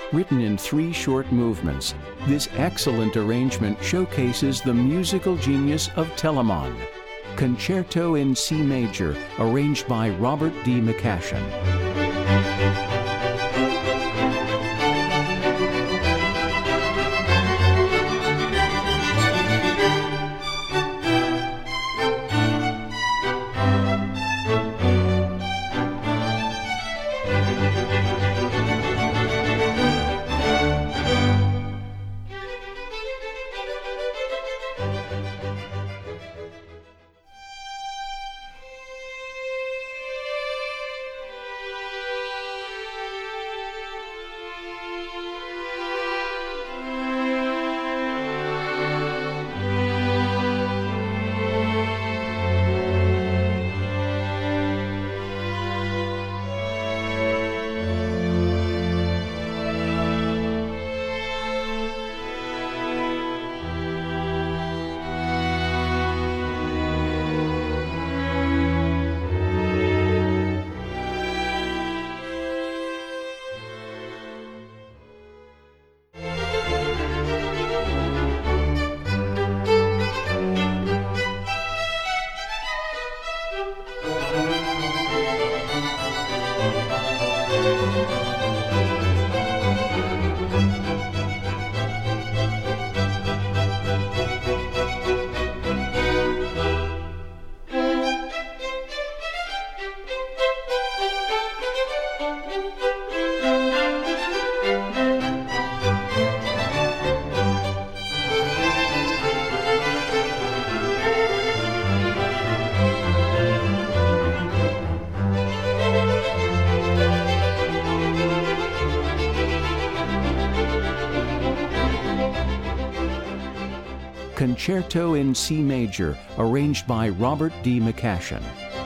Written in 3 short movements, this excellent arrangement showcases the musical genius of Telemann. Concerto in C Major, arranged by Robert D. McCashin. Concerto in C Major, arranged by Robert D. McCashin.